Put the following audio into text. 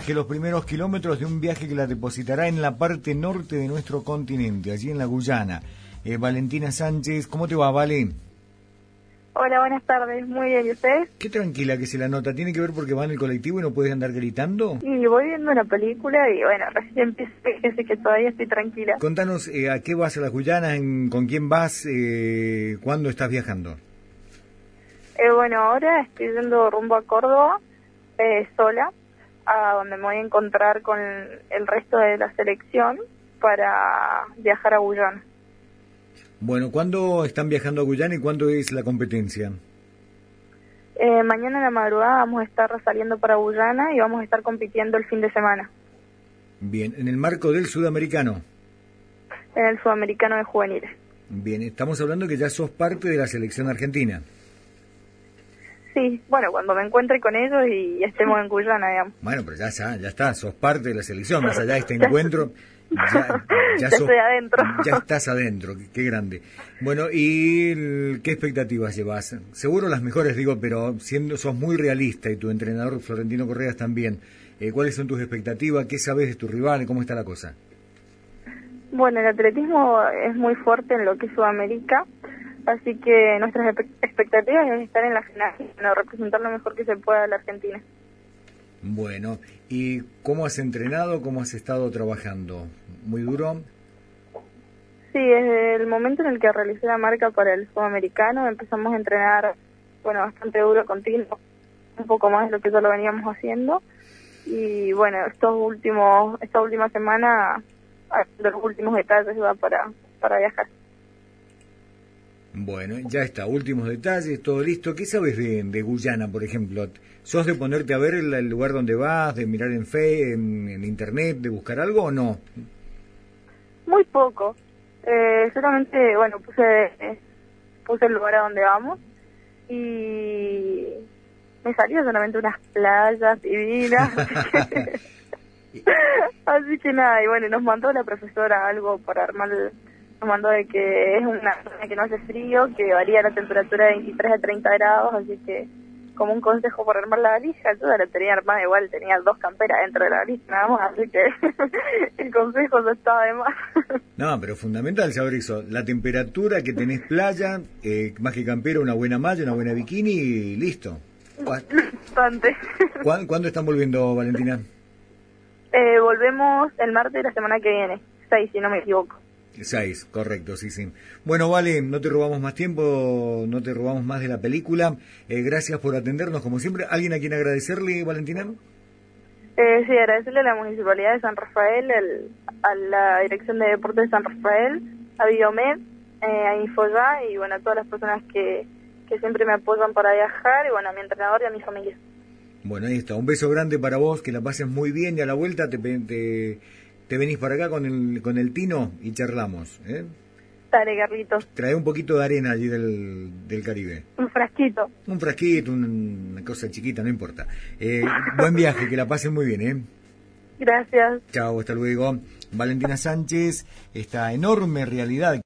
viaje, los primeros kilómetros de un viaje que la depositará en la parte norte de nuestro continente, allí en la Guyana. Valentina Sánchez, ¿cómo te va, Vale? Hola, buenas tardes. Muy bien, ¿y usted? Qué tranquila que se la nota. ¿Tiene que ver porque va en el colectivo y no puedes andar gritando? Y voy viendo una película y bueno, recién empecé, así que todavía estoy tranquila. Contanos, ¿a qué vas a la Guyana? ¿Con quién vas? ¿Cuándo estás viajando? Bueno, ahora estoy yendo rumbo a Córdoba, sola, a donde me voy a encontrar con el resto de la selección para viajar a Guyana. Bueno, ¿cuándo están viajando a Guyana y cuándo es la competencia? Mañana en la madrugada vamos a estar saliendo para Guyana y vamos a estar compitiendo el fin de semana. Bien, en el marco del sudamericano. En el sudamericano de juveniles. Bien, estamos hablando que ya sos parte de la selección argentina. Sí, bueno, cuando me encuentre con ellos y estemos en Guyana, digamos. Bueno, pero ya está, sos parte de la selección, más allá de este encuentro, ya estoy adentro. Ya estás adentro, qué grande. Bueno, ¿y qué expectativas llevas? Seguro las mejores, digo, pero sos muy realista y tu entrenador Florentino Correas también. ¿Cuáles son tus expectativas? ¿Qué sabes de tu rival? ¿Cómo está la cosa? Bueno, el atletismo es muy fuerte en lo que es Sudamérica. Así que nuestras expectativas es estar en la final, representar lo mejor que se pueda a la Argentina. Bueno, ¿y cómo has entrenado, cómo has estado trabajando? ¿Muy duro? Sí, desde el momento en el que realicé la marca para el sudamericano empezamos a entrenar, bueno, bastante duro, continuo, un poco más de lo que ya lo veníamos haciendo. Y bueno, esta última semana, de los últimos detalles va para viajar. Bueno, ya está, últimos detalles, todo listo. ¿Qué sabes de Guyana, por ejemplo? ¿Sos de ponerte a ver el lugar donde vas, de mirar en internet, de buscar algo o no? Muy poco. Solamente, bueno, puse el lugar a donde vamos y me salió solamente unas playas divinas. Así que nada, y bueno, nos mandó la profesora algo para armar. Nos mandó de que es una zona que no hace frío, que varía la temperatura de 23 a 30 grados, así que como un consejo para armar la valija, yo la tenía armada igual, tenía 2 camperas dentro de la valija nada más, así que el consejo ya estaba de más. No, pero fundamental saber eso, la temperatura, que tenés playa, más que campera, una buena malla, una buena bikini y listo. Bastante. ¿Cuándo están volviendo, Valentina? Volvemos el martes de la semana que viene, 6 si no me equivoco. 6, correcto, sí. Bueno, Vale, no te robamos más tiempo, no te robamos más de la película. Gracias por atendernos, como siempre. ¿Alguien a quien agradecerle, Valentina? Sí, agradecerle a la Municipalidad de San Rafael, a la Dirección de Deportes de San Rafael, a Biomed, a Infoya y bueno, a todas las personas que siempre me apoyan para viajar y bueno, a mi entrenador y a mi familia. Bueno, ahí está. Un beso grande para vos, que la pases muy bien y a la vuelta te venís para acá con el Tino y charlamos, ¿eh? Dale, Carlitos. Trae un poquito de arena allí del Caribe. Un frasquito. Un frasquito, una cosa chiquita, no importa. Buen viaje, que la pasen muy bien, ¿eh? Gracias. Chao, hasta luego. Valentina Sánchez, esta enorme realidad